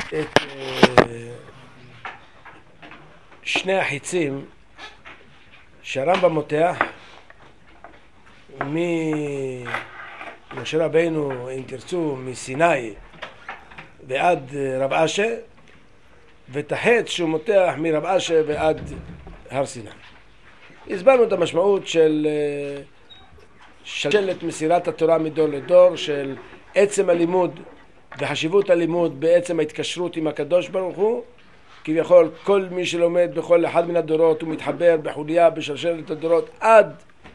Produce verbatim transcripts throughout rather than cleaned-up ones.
את אה, שני החיצים שהרמב"ם מותח ממשה רבינו, אם תרצו, מסיני ועד רב אשה, ואת החץ שהוא מותח מרב אשה ועד הר סיני. הסברנו את המשמעות של שלשלת מסירת התורה מדור לדור, של עצם הלימוד וחשיבות הלימוד בעצם ההתקשרות עם הקדוש ברוך הוא. כביכול כל מי שלומד בכל אחד מן הדורות הוא מתחבר בחוליה בשלשלת הדורות עד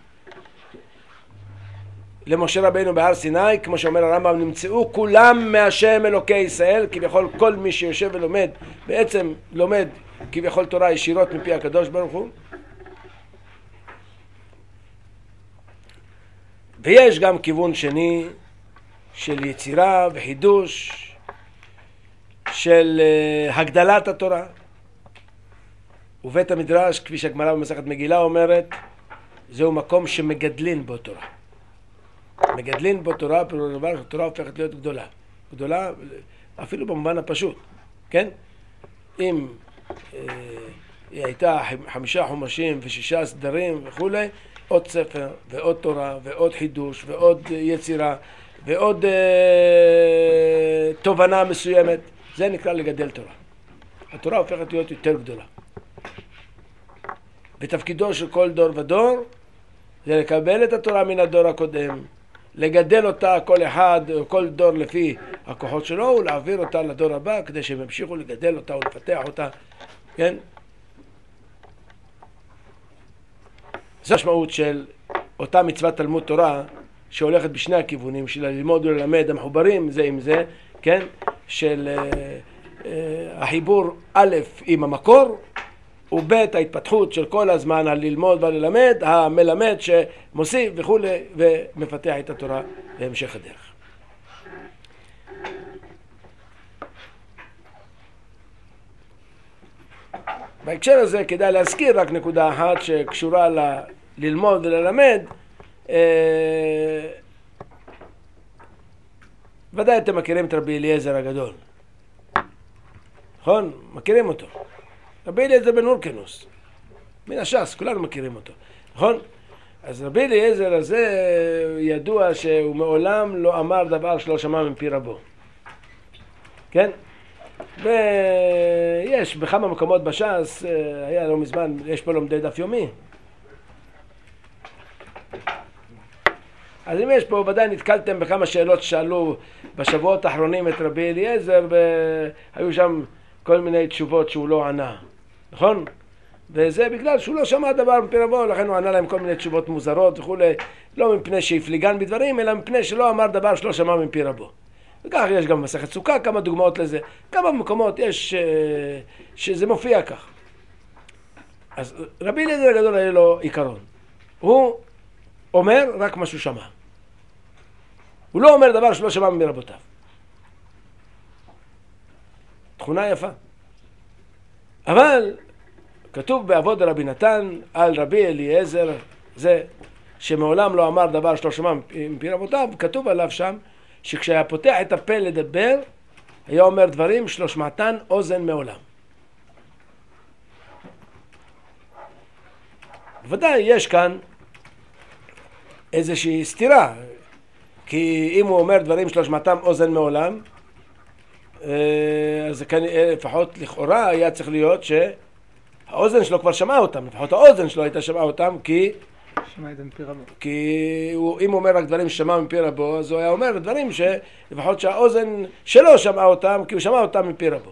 למשה רבינו בהר סיני. כמו שאומר הרמב"ם, נמצאו כולם מהשם אלוקי ישראל. כביכול כל מי שיושב ולומד בעצם לומד כביכול תורה ישירות מפי הקדוש ברוך הוא. ויש גם כיוון שני של יצירה וחידוש, של הגדלת התורה. ובית המדרש, כפי שהגמרא במסכת מגילה אומרת, זהו מקום שמגדלין בו תורה. מגדלין בו תורה, פירוש דבר, התורה הופכת להיות גדולה. גדולה אפילו במובן הפשוט, כן? אם אה, היא הייתה חמישה חומשים ושישה סדרים וכולי, עוד ספר ועוד תורה ועוד חידוש ועוד יצירה ועוד אה, תובנה מסוימת, זה נקרא לגדל תורה. התורה הופכת להיות יותר גדולה. ותפקידו של כל דור ודור זה לקבל את התורה מן הדור הקודם, לגדל אותה כל אחד או כל דור לפי הכוחות שלו, ולהעביר אותה לדור הבא כדי שהם ימשיכו לגדל אותה ולפתח אותה, כן? זו המשמעות של אותה מצוות תלמוד תורה שהולכת בשני הכיוונים, של ללמוד וללמד המחוברים זה עם זה, כן? של uh, uh, החיבור א' עם המקור, וב' ההתפתחות של כל הזמן הללמוד וללמד, המלמד שמוסיף וכו' ומפתח את התורה בהמשך הדרך. בהקשר הזה כדאי להזכיר רק נקודה אחת שקשורה ל... ללמוד וללמד. אה... ודאי אתם מכירים את רבי אליעזר הגדול, נכון? מכירים אותו. רבי אליעזר בן הורקנוס, מן הש"ס, כולנו מכירים אותו, נכון? אז רבי אליעזר הזה ידוע שהוא מעולם לא אמר דבר שלא שמע מפי רבו, כן? ויש בכמה מקומות בש"ס, היה לא מזמן, יש פה לומדי דף יומי. אז אם יש פה, ודאי נתקלתם בכמה שאלות ששאלו בשבועות האחרונים את רבי אליעזר, והיו שם כל מיני תשובות שהוא לא ענה, נכון? וזה בגלל שהוא לא שמע דבר מפי רבו, לכן הוא ענה להם כל מיני תשובות מוזרות וכו', לא מפני שהפליגן בדברים, אלא מפני שלא אמר דבר שלא שמע מפי רבו. וכך יש גם במסכת סוכה כמה דוגמאות לזה, כמה מקומות יש שזה מופיע כך. אז רבי אליעזר הגדול היה לו עיקרון, הוא אומר רק מה שהוא שמע, הוא לא אומר דבר שלא שמע מרבותיו. תכונה יפה. אבל כתוב בעבוד רבי נתן על רבי אליעזר זה שמעולם לא אמר דבר שלא שמע מפי רבותיו, כתוב עליו שם שכשהיה פותח את הפה לדבר היה אומר דברים שלא שמעתן אוזן מעולם. ודאי יש כאן איזושהי סתירה, כי אם הוא אומר דברים שלא שמעתם אוזן מעולם, אז כאן לפחות לכאורה היה צריך להיות שהאוזן שלו כבר שמעה אותם, לפחות האוזן שלו הייתה שמעה אותם, כי שמע את מפי רבו. כי הוא, אם הוא אומר רק דברים ששמע מפי רבו, אז הוא היה אומר דברים שלפחות שהאוזן שלו שמעה אותם, כי הוא שמע אותם מפי רבו.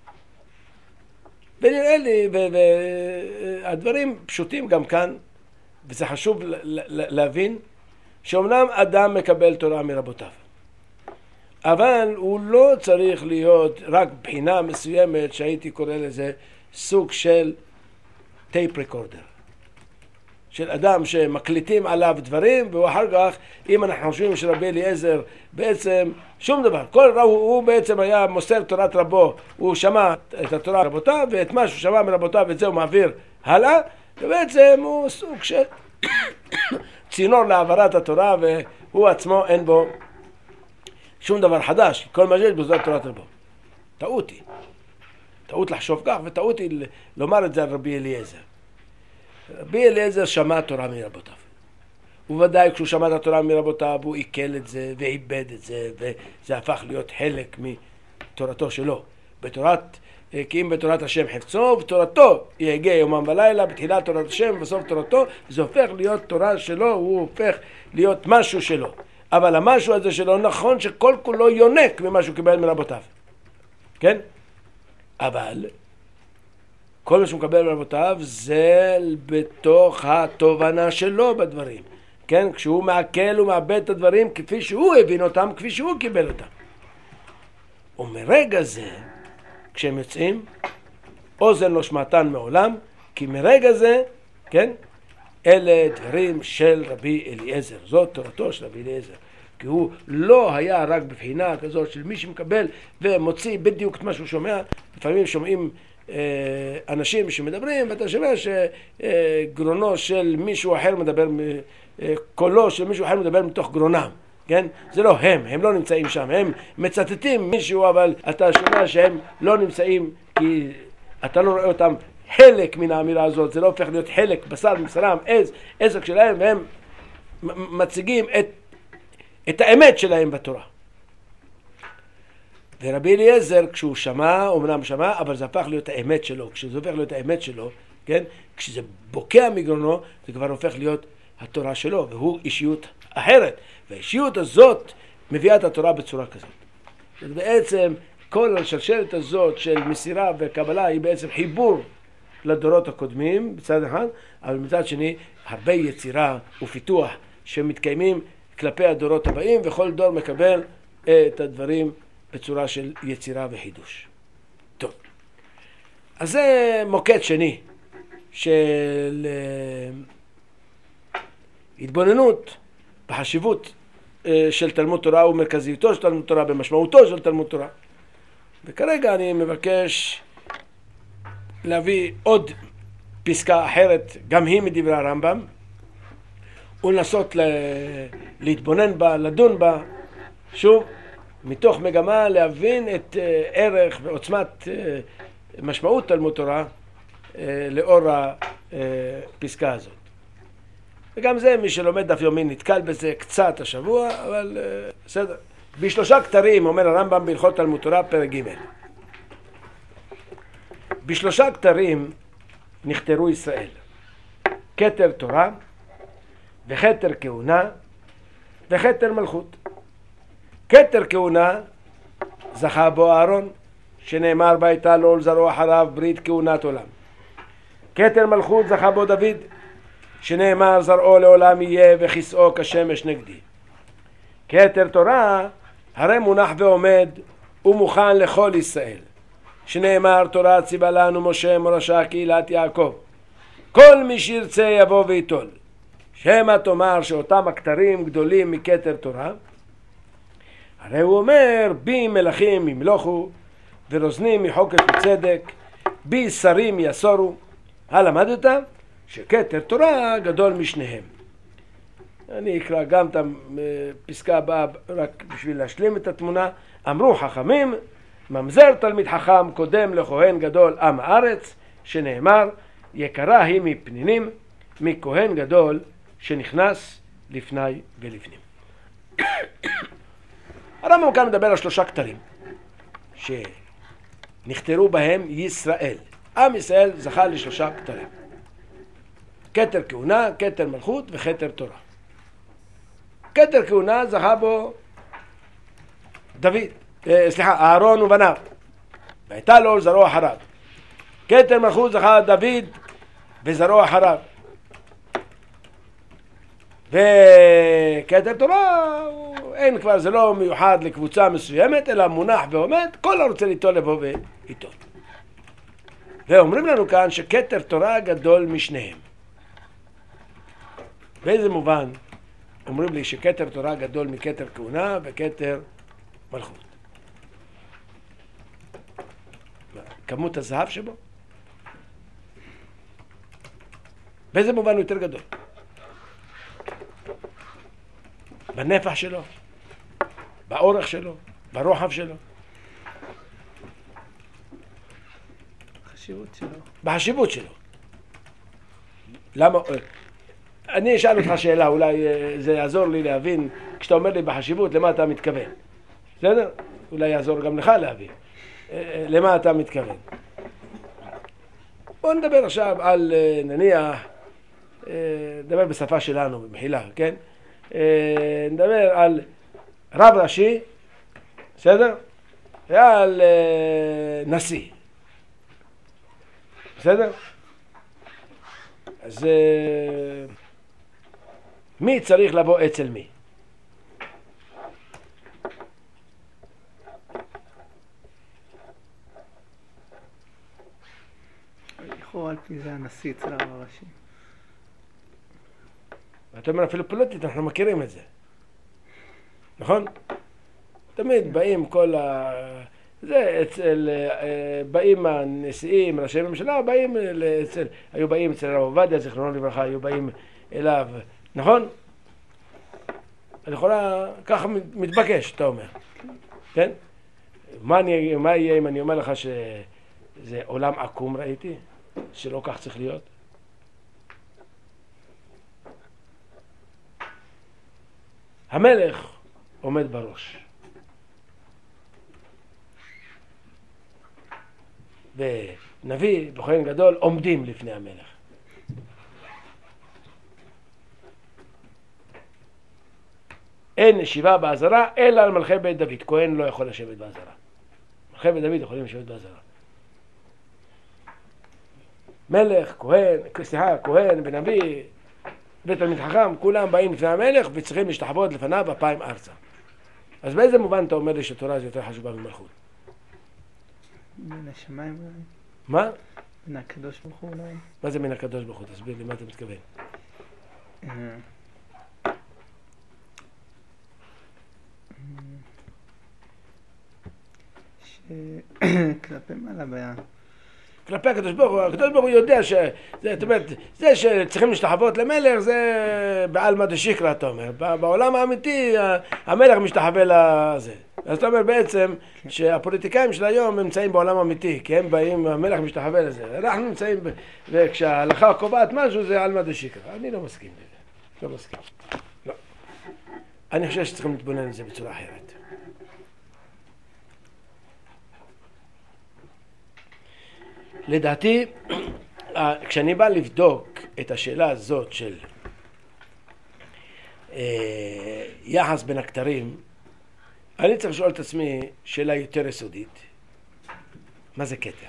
ונראה לי, והדברים פשוטים גם כאן, וזה חשוב להבין, שאומנם אדם מקבל תורה מרבותיו, אבל הוא לא צריך להיות רק בחינה מסוימת שהייתי קורא לזה סוג של טייפ ריקורדר, של אדם שמקליטים עליו דברים, והוא אחר כך, אם אנחנו חושבים שרבי אליעזר בעצם שום דבר, כל רב הוא בעצם היה מוסר תורת רבו, הוא שמע את התורה מרבותיו, ואת מה שהוא שמע מרבותיו את זה הוא מעביר הלאה, ובעצם הוא סוג של צינור להעברת התורה, והוא עצמו אין בו שום דבר חדש, כל מה שיש בו זאת תורת רבו. טעות היא. טעות לחשוב כך, וטעות היא לומר את זה על רבי אליעזר. רבי אליעזר שמע תורה מרבותיו. ובוודאי כשהוא שמע את התורה מרבותיו, הוא עיכל את זה ועיבד את זה, וזה הפך להיות חלק מתורתו שלו. בתורת, כי אם בתורת השם חפצו, ותורתו יהגה יומם ולילה, בתחילת תורת השם ובסוף תורתו, זה הופך להיות תורה שלו, הוא הופך להיות משהו שלו. אבל המשהו הזה שלו נכון שכל כולו יונק ממה שהוא קיבל מרבותיו. כן? אבל כל מה שהוא מקבל מרבותיו זה בתוך התובנה שלו בדברים. כן? כשהוא מעכל ומאבד את הדברים כפי שהוא הבין אותם, כפי שהוא קיבל אותם. ומרגע זה, כשהם יוצאים, אוזן לא שמעתן מעולם, כי מרגע זה, כן? אלה דברים של רבי אליעזר. זאת תורתו של רבי אליעזר. כי הוא לא היה רק בבחינה כזאת של מי שמקבל ומוציא בדיוק את מה שהוא שומע. לפעמים שומעים אה, אנשים שמדברים, ואתה שומע שגרונו אה, של מישהו אחר מדבר, אה, קולו של מישהו אחר מדבר מתוך גרונם. כן? זה לא הם, הם לא נמצאים שם, הם מצטטים מישהו, אבל אתה שומע שהם לא נמצאים כי אתה לא רואה אותם חלק מן האמירה הזאת, זה לא הופך להיות חלק, בשר מבשרם, עז, עסק שלהם, והם מציגים את, את האמת שלהם בתורה. ורבי אליעזר, כשהוא שמע, אומנם שמע, אבל זה הפך להיות האמת שלו. כשזה הופך להיות האמת שלו, כן? כשזה בוקע מגרונו, זה כבר הופך להיות התורה שלו, והוא אישיות אחרת. והאישיות הזאת מביאה את התורה בצורה כזאת. בעצם כל השלשלת הזאת של מסירה וקבלה היא בעצם חיבור לדורות הקודמים בצד אחד, אבל מצד שני הרבה יצירה ופיתוח שמתקיימים כלפי הדורות הבאים, וכל דור מקבל את הדברים בצורה של יצירה וחידוש. טוב, אז זה מוקד שני של התבוננות בחשיבות של תלמוד תורה ומרכזיותו של תלמוד תורה, במשמעותו של תלמוד תורה. וכרגע אני מבקש להביא עוד פסקה אחרת, גם היא מדברי הרמב"ם, ולנסות להתבונן בה, לדון בה, שוב, מתוך מגמה להבין את ערך ועוצמת משמעות תלמוד תורה לאור הפסקה הזאת. וגם זה, מי שלומד דף יומי נתקל בזה קצת השבוע, אבל בסדר. בשלושה כתרים, אומר הרמב"ם בהלכות תלמוד תורה, פרק ג'. בשלושה כתרים נכתרו ישראל. כתר תורה, וכתר כהונה, וכתר מלכות. כתר כהונה זכה בו אהרון, שנאמר והייתה לו ולזרעו אחריו ברית כהונת עולם. כתר מלכות זכה בו דוד, שנאמר זרעו לעולם יהיה וכיסאו כשמש נגדי. כתר תורה הרי מונח ועומד ומוכן לכל ישראל, שנאמר תורה ציווה לנו משה מורשה קהילת יעקב, כל מי שירצה יבוא ויטול. שמא תאמר שאותם הכתרים גדולים מכתר תורה, הרי הוא אומר בי מלכים ימלוכו ורוזנים מחוקת וצדק, בי שרים יסורו. הלמדת שכתר תורה גדול משניהם. אני אקרא גם את הפסקה הבאה רק בשביל להשלים את התמונה. אמרו חכמים, ממזר תלמיד חכם קודם לכהן גדול עם הארץ, שנאמר יקרה היא מפנינים, מכהן גדול שנכנס לפני ולפנים. הרמב"ם כאן מדבר על שלושה כתרים שנכתרו בהם ישראל. עם ישראל זכה לשלושה כתרים: כתר כהונה, כתר מלכות וכתר תורה. כתר כהונה זכה בו דוד, סליחה, אהרון ובניו, והייתה לו זרעו אחריו. כתר מלכות זכה דוד וזרעו אחריו. וכתר תורה אין כבר, זה לא מיוחד לקבוצה מסוימת, אלא מונח ועומד, כל הרוצה ליטול לבוא ואיתו. ואומרים לנו כאן שכתר תורה גדול משניהם. באיזה מובן אומרים לי שכתר תורה גדול מכתר כהונה וכתר מלכות? כמות הזהב שבו? באיזה מובן הוא יותר גדול? בנפח שלו, באורך שלו, ברוחב שלו. בחשיבות שלו. בחשיבות שלו. למה? אני אשאל אותך שאלה, אולי זה יעזור לי להבין, כשאתה אומר לי בחשיבות, למה אתה מתכוון? בסדר? אולי יעזור גם לך להבין. למה אתה מתכוון? בוא נדבר עכשיו על, נניח, נדבר בשפה שלנו, במחילה, כן? נדבר על רב ראשי, בסדר? ועל נשיא. בסדר? אז מי צריך לבוא אצל מי? לכאורה על פי זה הנשיא אצל הרב הראשי. אתה אומר אפילו פוליטית, אנחנו מכירים את זה. נכון? תמיד באים כל ה... זה אצל... באים הנשיאים, ראשי ממשלה, באים אצל... היו באים אצל הרב עובדיה, זיכרונו לברכה, היו באים אליו. נכון? אני יכולה... ככה מתבקש, אתה אומר. כן? מה, אני... מה יהיה אם אני אומר לך שזה עולם עקום ראיתי? שלא כך צריך להיות? המלך עומד בראש. ונביא וכהן גדול עומדים לפני המלך. אין ישיבה בעזרה אלא על מלכי בית דוד. כהן לא יכול לשבת בעזרה. מלכי בית דוד יכולים לשבת בעזרה. מלך, כהן, סליחה, כהן ונביא, בית תלמיד חכם, כולם באים לפני המלך וצריכים להשתחוות לפניו אפיים ארצה. אז באיזה מובן אתה אומר לי שתורה זה יותר חשובה ממלכות? מן השמיים אולי. מה? מן הקדוש ברוך הוא אולי. מה זה מן הקדוש ברוך הוא? תסביר לי מה אתה מתכוון. שכלפי מעלה בעיה. כלפי הקדוש ברוך הוא, הקדוש ברוך הוא יודע ש... זאת אומרת, זה שצריכים להשתחוות למלך זה בעלמא דשיקרא, אתה אומר. בעולם האמיתי המלך משתחווה לזה. אז אתה אומר בעצם שהפוליטיקאים של היום נמצאים בעולם האמיתי, כי הם באים, המלך משתחווה לזה. אנחנו נמצאים, וכשההלכה קובעת משהו זה עלמא דשיקרא. אני לא מסכים לזה. לא מסכים. לא. אני חושב שצריכים להתבונן לזה בצורה אחרת. לדעתי, כשאני בא לבדוק את השאלה הזאת של יחס בין הכתרים, אני צריך לשאול את עצמי שאלה יותר יסודית. מה זה כתר?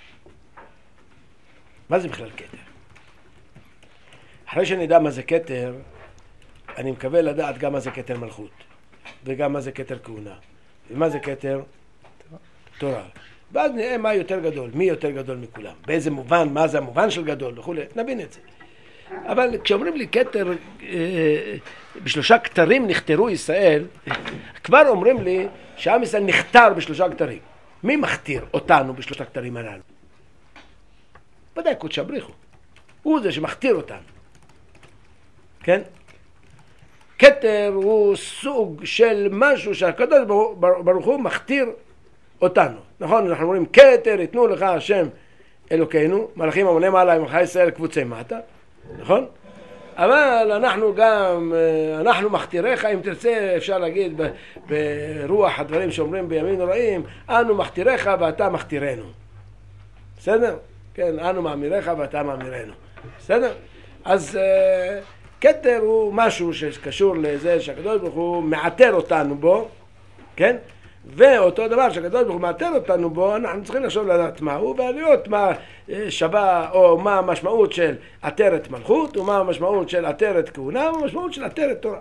מה זה בכלל כתר? אחרי שאני יודע מה זה כתר, אני מקווה לדעת גם מה זה כתר מלכות, וגם מה זה כתר כהונה, ומה זה כתר תורה. ואז נראה מה יותר גדול, מי יותר גדול מכולם, באיזה מובן, מה זה המובן של גדול וכו', נבין את זה. אבל כשאומרים לי כתר, אה, בשלושה כתרים נכתרו ישראל, כבר אומרים לי שעם ישראל נכתר בשלושה כתרים. מי מכתיר אותנו בשלושה כתרים הללו? ודאי קודש הבריחו. הוא זה שמכתיר אותנו. כן? כתר הוא סוג של משהו שהקדוש ברוך הוא מכתיר אותנו. נכון, אנחנו אומרים כתר יתנו לך השם אלוקינו, מלאכים המוני מעלה מלכי ישראל קבוצי מטה, נכון? אבל אנחנו גם, אנחנו מכתיריך, אם תרצה אפשר להגיד ברוח הדברים שאומרים בימים נוראים, אנו מכתיריך ואתה מכתירנו. בסדר? כן, אנו מאמיריך ואתה מאמירנו. בסדר? אז כתר הוא משהו שקשור לזה שהקדוש ברוך הוא מעטר אותנו בו, כן? ואותו דבר שהקדוש ברוך הוא מעטר אותנו בו, אנחנו צריכים לחשוב לדעת מה הוא, ולראות מה שווה, או מה המשמעות של עטרת מלכות, ומה המשמעות של עטרת כהונה, ומה המשמעות של עטרת תורה.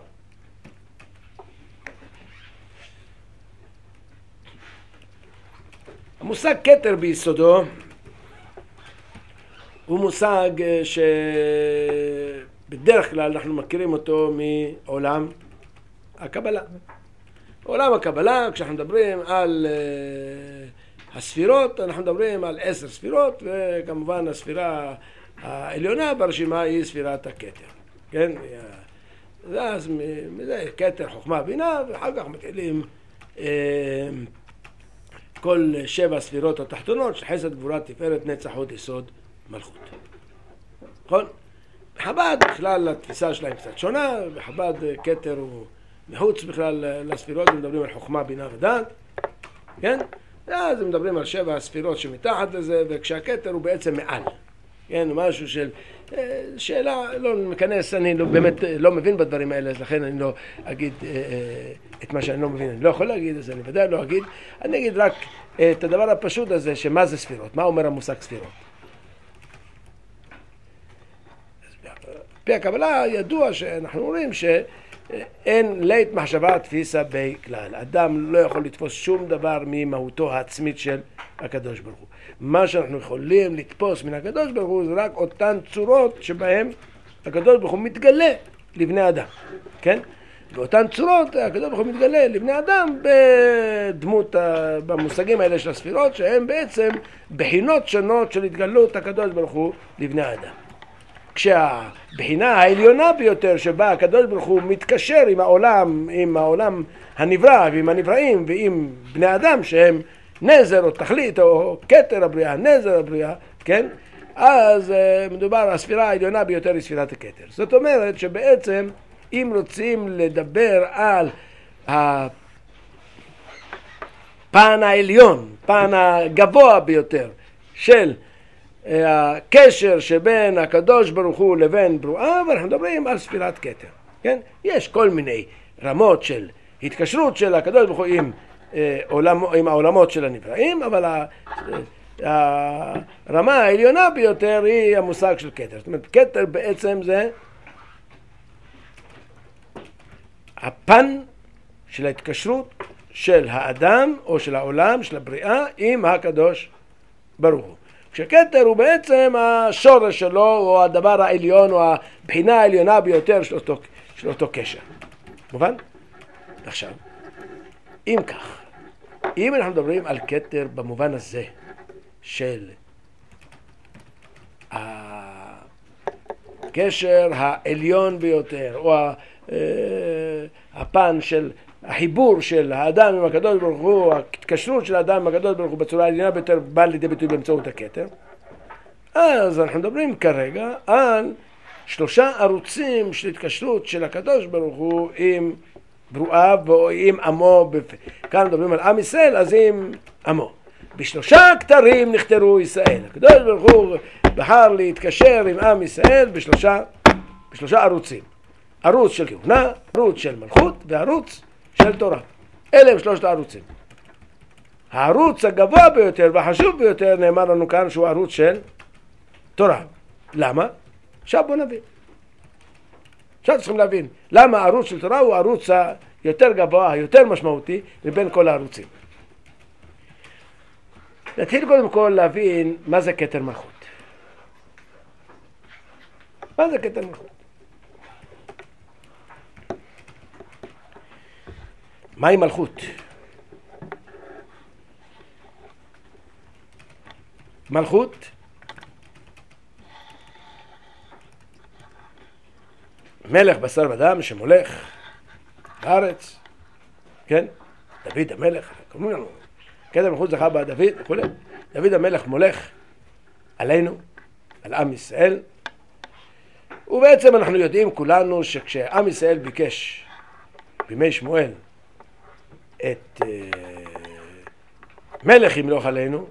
המושג כתר ביסודו הוא מושג שבדרך כלל אנחנו מכירים אותו מעולם הקבלה. עולם הקבלה, כשאנחנו מדברים על uh, הספירות, אנחנו מדברים על עשר ספירות, וכמובן הספירה העליונה ברשימה היא ספירת הכתר. כן? אז מזה כתר חוכמה בינה, ואחר כך מתחילים uh, כל שבע ספירות התחתונות של חסד, גבורה, תפארת, נצח, הוד, יסוד, מלכות. נכון? בחב"ד בכלל התפיסה שלהם קצת שונה, בחב"ד כתר הוא מחוץ בכלל לספירות, הם מדברים על חוכמה, בינה ודעת, כן? אז הם מדברים על שבע הספירות שמתחת לזה, וכשהכתר הוא בעצם מעל, כן? משהו של שאלה, לא מכנס, אני לא, באמת לא מבין בדברים האלה, אז לכן אני לא אגיד את מה שאני לא מבין, אני לא יכול להגיד, אז אני ודאי לא אגיד, אני אגיד רק את הדבר הפשוט הזה, שמה זה ספירות, מה אומר המושג ספירות. פי הקבלה ידוע שאנחנו אומרים שאין לית מחשבה תפיסה בכלל. אדם לא יכול לתפוס שום דבר ממהותו העצמית של הקדוש ברוך הוא. מה שאנחנו יכולים לתפוס מן הקדוש ברוך הוא זה רק אותן צורות שבהן הקדוש ברוך הוא מתגלה לבני אדם. כן? באותן צורות הקדוש ברוך הוא מתגלה לבני אדם בדמות, במושגים האלה של הספירות, שהן בעצם בחינות שונות של התגלות הקדוש ברוך הוא לבני האדם. כשהבחינה העליונה ביותר שבה הקדוש ברוך הוא מתקשר עם העולם, עם העולם הנברא ועם הנבראים ועם בני אדם שהם נזר או תכלית או כתר הבריאה, נזר הבריאה, כן? אז מדובר, הספירה העליונה ביותר היא ספירת הכתר. זאת אומרת שבעצם אם רוצים לדבר על הפן העליון, פן הגבוה ביותר של הקשר שבין הקדוש ברוך הוא לבין ברואה, ואנחנו מדברים על ספירת כתר, כן? יש כל מיני רמות של התקשרות של הקדוש ברוך הוא עם, אה, עולם, עם העולמות של הנבראים, אבל ה, ה, הרמה העליונה ביותר היא המושג של כתר. זאת אומרת, כתר בעצם זה הפן של ההתקשרות של האדם או של העולם, של הבריאה, עם הקדוש ברוך הוא. כשכתר הוא בעצם השורש שלו, או הדבר העליון, או הבחינה העליונה ביותר של אותו, של אותו קשר. מובן? עכשיו, אם כך, אם אנחנו מדברים על כתר במובן הזה של הקשר העליון ביותר, או הפן של החיבור של האדם עם הקדוש ברוך הוא, ההתקשרות של האדם עם הקדוש ברוך הוא בצורה העליונה ביותר בא לידי ביטוי באמצעות הכתר, אז אנחנו מדברים כרגע על שלושה ערוצים של התקשרות של הקדוש ברוך הוא עם ברואיו ועם עמו. כאן מדברים על עם ישראל, אז עם עמו. בשלושה כתרים נכתרו ישראל. הקדוש ברוך הוא בחר להתקשר עם עם ישראל בשלושה, בשלושה ערוצים. ערוץ של כהונה, ערוץ של מלכות וערוץ של תורה. אלה הם שלושת הערוצים. הערוץ הגבוה ביותר והחשוב ביותר נאמר לנו כאן שהוא ערוץ של תורה. למה? עכשיו בוא נבין. עכשיו צריכים להבין למה הערוץ של תורה הוא הערוץ היותר גבוה, היותר משמעותי מבין כל הערוצים. נתחיל קודם כל להבין מה זה כתר מלכות. מה זה כתר מלכות? מהי מלכות? מלכות מלך בשר ודם שמולך בארץ, כן? דוד המלך, קוראים לנו, כתר מלכות זכה בה דוד וכו'. דוד המלך מולך עלינו, על עם ישראל, ובעצם אנחנו יודעים כולנו שכשעם ישראל ביקש בימי שמואל את uh, מלך ימלוך עלינו,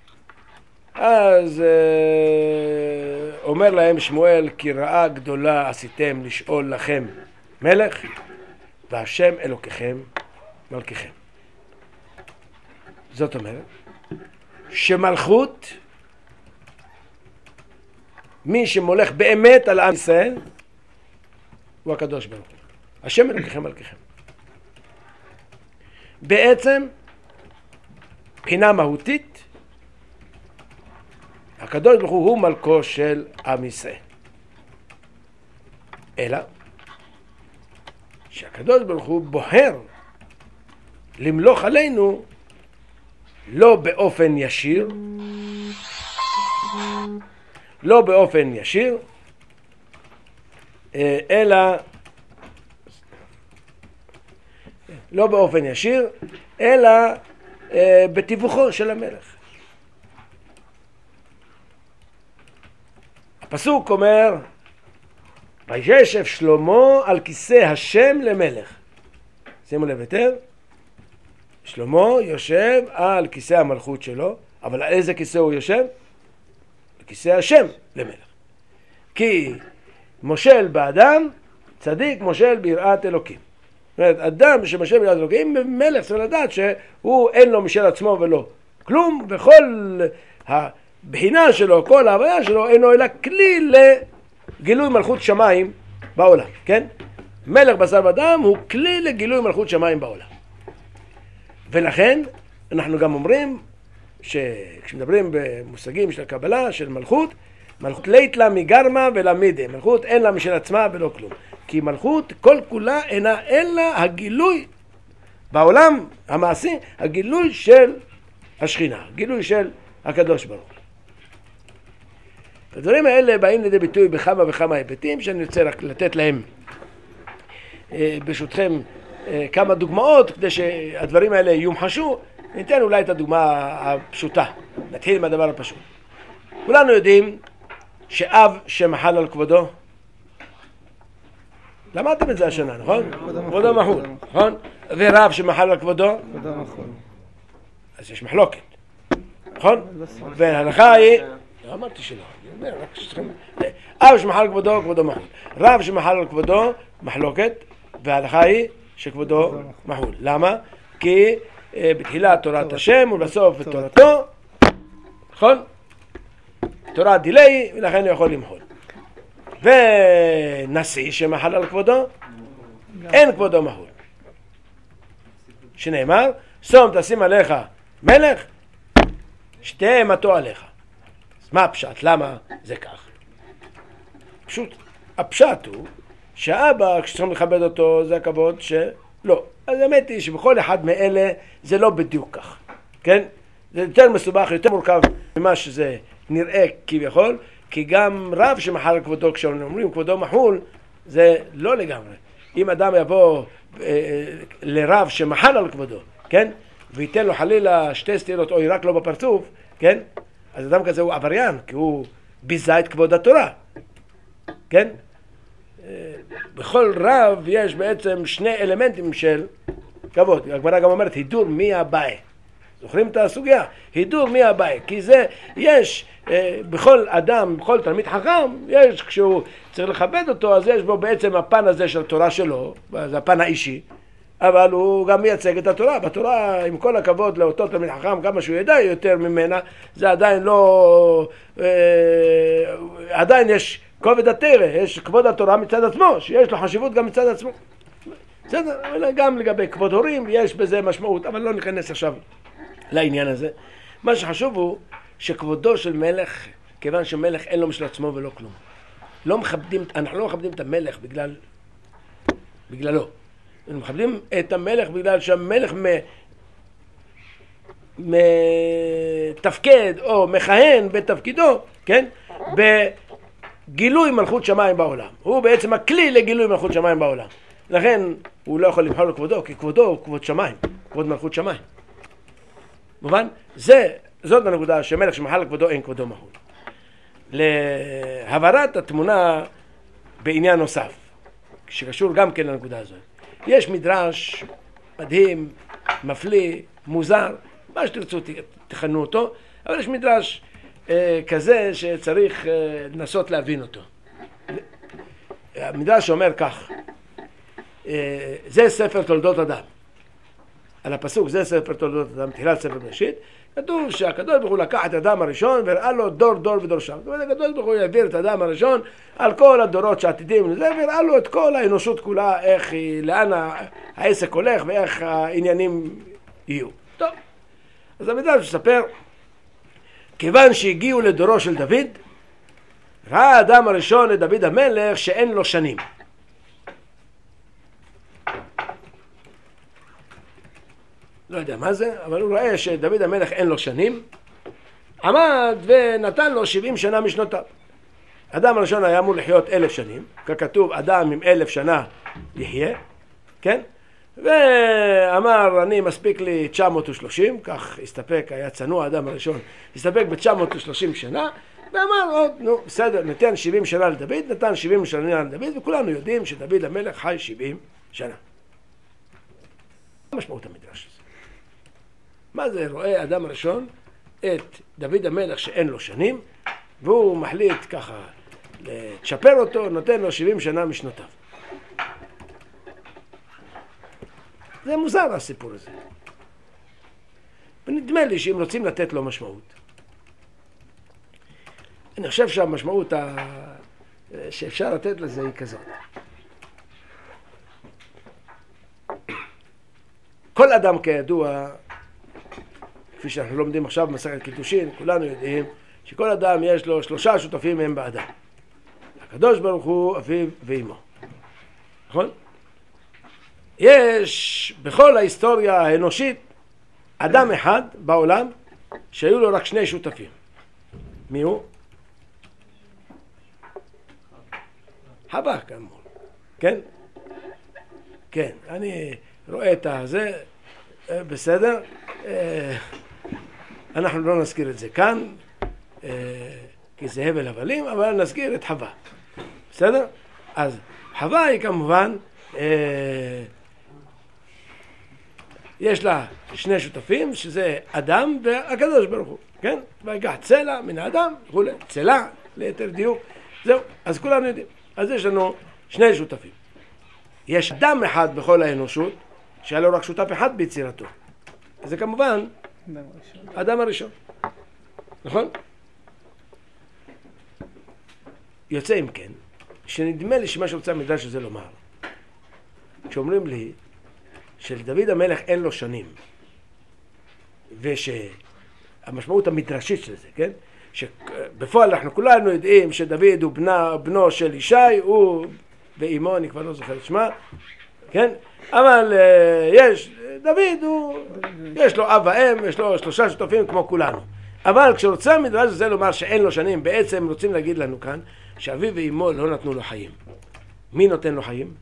אז uh, אומר להם שמואל, כי רעה גדולה עשיתם לשאול לכם מלך, והשם אלוקיכם מלכיכם. זאת אומרת שמלכות, מי שמולך באמת על עם ישראל הוא הקדוש ברוך הוא. השם אלוקיכם מלכיכם. בעצם מבחינה מהותית הקדוש ברוך הוא הוא מלכו של עם ישראל. אלא שהקדוש ברוך הוא בוחר למלוך עלינו לא באופן ישיר, לא באופן ישיר, אלא לא באופן ישיר, אלא אה, בתיווכו של המלך. הפסוק אומר, וישב שלמה על כיסא השם למלך. שימו לב היטב, שלמה יושב על כיסא המלכות שלו, אבל על איזה כיסא הוא יושב? על כיסא השם למלך. כי מושל באדם, צדיק מושל ביראת אלוקים. זאת אומרת, אדם שמושל ביראת אלוקים, מלך צריך לדעת שהוא אין לו משל עצמו ולא כלום, וכל הבחינה שלו, כל ההוויה שלו, אינו אלא כלי לגילוי מלכות שמיים בעולם, כן? מלך בשר ודם הוא כלי לגילוי מלכות שמיים בעולם. ולכן אנחנו גם אומרים שכשמדברים במושגים של הקבלה, של מלכות, מלכות לית לה מגרמה ולמידה, מלכות אין לה משל עצמה ולא כלום. כי מלכות כל כולה אינה אלא הגילוי בעולם המעשי, הגילוי של השכינה, הגילוי של הקדוש ברוך הוא. הדברים האלה באים לידי ביטוי בכמה וכמה היבטים שאני רוצה רק לתת להם ברשותכם כמה דוגמאות כדי שהדברים האלה יומחשו. ניתן אולי את הדוגמה הפשוטה, נתחיל עם הדבר הפשוט. כולנו יודעים שאב שמחל על כבודו, למדתם את זה השנה, נכון? כבודו מחול, נכון? ורב שמחל על כבודו, כבודו מחול. אז יש מחלוקת, נכון? וההלכה היא, לא אמרתי שלא, אני אומר, רק שצריכים, אב שמחל על כבודו, כבודו מחול. רב שמחל על כבודו, מחלוקת, וההלכה היא שכבודו מחול. למה? כי בתחילה תורת השם ובסוף בתורתו, נכון? תורה דילי, ולכן הוא יכול למחול. ונשיא שמחל על כבודו, אין כבודו מחול. שנאמר, שום תשים עליך מלך, שתהיה אימתו עליך. אז מה הפשט? למה זה כך? פשוט, הפשט הוא שהאבא, כשצריכים לכבד אותו, זה הכבוד שלא. אז האמת היא שבכל אחד מאלה זה לא בדיוק כך, כן? זה יותר מסובך, יותר מורכב ממה שזה נראה כביכול, כי גם רב שמחל על כבודו, כשאומרים כבודו מחול, זה לא לגמרי. אם אדם יבוא אה, לרב שמחל על כבודו, כן? וייתן לו חלילה שתי סטירות או ירק לו בפרצוף, כן? אז אדם כזה הוא עבריין, כי הוא ביזה את כבוד התורה, כן? בכל רב יש בעצם שני אלמנטים של כבוד. הגמרא גם אומרת, הידור מי הבאי. זוכרים את הסוגיה? הידור מי הבאי. כי זה, יש אה, בכל אדם, בכל תלמיד חכם, יש, כשהוא צריך לכבד אותו, אז יש בו בעצם הפן הזה של התורה שלו, זה הפן האישי, אבל הוא גם מייצג את התורה. בתורה, עם כל הכבוד לאותו תלמיד חכם, כמה שהוא ידע יותר ממנה, זה עדיין לא... אה, עדיין יש... כובד התורה, יש כבוד התורה מצד עצמו, שיש לו חשיבות גם מצד עצמו. בסדר, גם לגבי כבוד הורים, יש בזה משמעות, אבל לא ניכנס עכשיו לעניין הזה. מה שחשוב הוא שכבודו של מלך, כיוון שמלך אין לו משל עצמו ולא כלום. לא מכבדים, אנחנו לא מכבדים את המלך בגלל, בגללו. אנחנו מכבדים את המלך בגלל שהמלך מ... מתפקד או מכהן בתפקידו, כן? ב... גילוי מלכות שמיים בעולם. הוא בעצם הכלי לגילוי מלכות שמיים בעולם. לכן הוא לא יכול למחול על כבודו, כי כבודו הוא כבוד שמיים, כבוד מלכות שמיים. מובן? זה, זאת הנקודה שמלך שמחל על כבודו אין כבודו מחול. להבהרת התמונה בעניין נוסף, שקשור גם כן לנקודה הזאת. יש מדרש מדהים, מפליא, מוזר, מה שתרצו תכנו אותו, אבל יש מדרש כזה שצריך לנסות להבין אותו. המדרש אומר כך, זה ספר תולדות אדם. על הפסוק זה ספר תולדות אדם, תחילת ספר בראשית, כתוב שהקדוש ברוך הוא לקח את האדם הראשון והראה לו דור דור ודורשיו. זאת אומרת, הקדוש ברוך הוא יעביר את האדם הראשון על כל הדורות שעתידים לזה, והראה לו את כל האנושות כולה, איך היא, לאן העסק הולך ואיך העניינים יהיו. טוב, אז המדרש מספר, כיוון שהגיעו לדורו של דוד, ראה האדם הראשון לדוד המלך שאין לו שנים. לא יודע מה זה, אבל הוא רואה שדוד המלך אין לו שנים, עמד ונתן לו שבעים שנה משנותיו. האדם הראשון היה אמור לחיות אלף שנים, ככתוב אדם עם אלף שנה יחיה, כן? ואמר, אני מספיק לי תשע מאות ושלושים, כך הסתפק, היה צנוע האדם הראשון, הסתפק ב-תשע מאות ושלושים שנה, ואמר עוד, נו, בסדר, ניתן שבעים שנה לדוד, נתן שבעים שנה לדוד, וכולנו יודעים שדוד המלך חי שבעים שנה. מה משמעות המדרש הזה? מה זה רואה האדם הראשון את דוד המלך שאין לו שנים, והוא מחליט ככה לצ'פר אותו, נותן לו שבעים שנה משנותיו. זה מוזר הסיפור הזה. ונדמה לי שאם רוצים לתת לו משמעות, אני חושב שהמשמעות שאפשר לתת לזה היא כזאת. כל אדם כידוע, כפי שאנחנו לומדים עכשיו במסכת קידושין, כולנו יודעים שכל אדם יש לו שלושה שותפים מהם באדם. הקדוש ברוך הוא, אביו ואימו. נכון? יש בכל ההיסטוריה האנושית אדם אחד בעולם שהיו לו רק שני שותפים. מי הוא? חווה כאמור. כן? כן, אני רואה את הזה, בסדר? אנחנו לא נזכיר את זה כאן, כי זה הבל הבלים, אבל נזכיר את חווה. בסדר? אז חווה היא כמובן, יש לה שני שותפים, שזה אדם והקדוש ברוך הוא, כן? ויקח צלע מן האדם, וכולי, צלע, ליתר דיוק, זהו, אז כולנו יודעים. אז יש לנו שני שותפים. יש אדם אחד בכל האנושות, שהיה לו רק שותף אחד ביצירתו. זה כמובן האדם הראשון. נכון? יוצא אם כן, שנדמה לי שמה שרוצה המדרש הזה לומר, כשאומרים לי שלדוד המלך אין לו שנים, ושהמשמעות המדרשית של זה, כן? שבפועל אנחנו כולנו יודעים שדוד הוא בנה, בנו של ישי, הוא ואימו, אני כבר לא זוכר את שמה, כן? אבל uh, יש, דוד הוא, יש לו אב ואם, יש לו שלושה שותפים כמו כולנו. אבל כשרוצה המדרש הזה לומר שאין לו שנים, בעצם רוצים להגיד לנו כאן שאביו ואימו לא נתנו לו חיים. מי נותן לו חיים?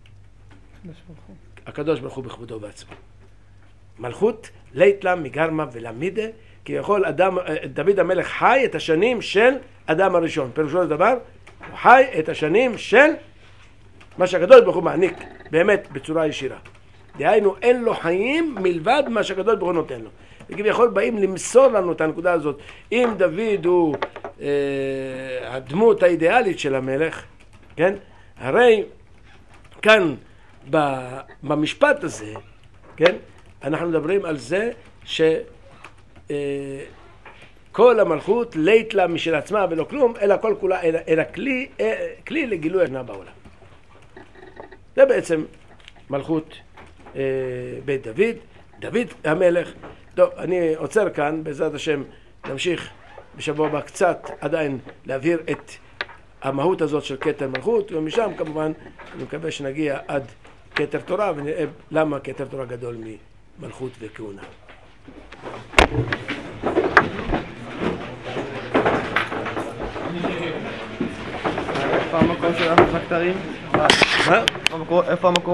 הקדוש ברוך הוא בכבודו ובעצמו. מלכות לית לה מגרמה ולמידה, כי יכול אדם, דוד המלך חי את השנים של אדם הראשון. פירושו לדבר, הוא חי את השנים של מה שהקדוש ברוך הוא מעניק באמת בצורה ישירה. דהיינו, אין לו חיים מלבד מה שהקדוש ברוך הוא נותן לו. וכביכול באים למסור לנו את הנקודה הזאת. אם דוד הוא אה, הדמות האידיאלית של המלך, כן? הרי כאן במשפט הזה, כן? אנחנו מדברים על זה שכל אה, המלכות לית לה משל עצמה ולא כלום, אלא כל כולה, אלא, אלא כלי, אה, כלי לגילוי השנה בעולם. זה בעצם מלכות אה, בית דוד, דוד המלך. טוב, אני עוצר כאן, בעזרת השם נמשיך בשבוע הבא קצת עדיין להבהיר את המהות הזאת של כתר מלכות, ומשם כמובן אני מקווה שנגיע עד כתר תורה ונראה למה כתר תורה גדול ממלכות וכהונה. איפה המקום של הכתרים? מה? איפה המקום?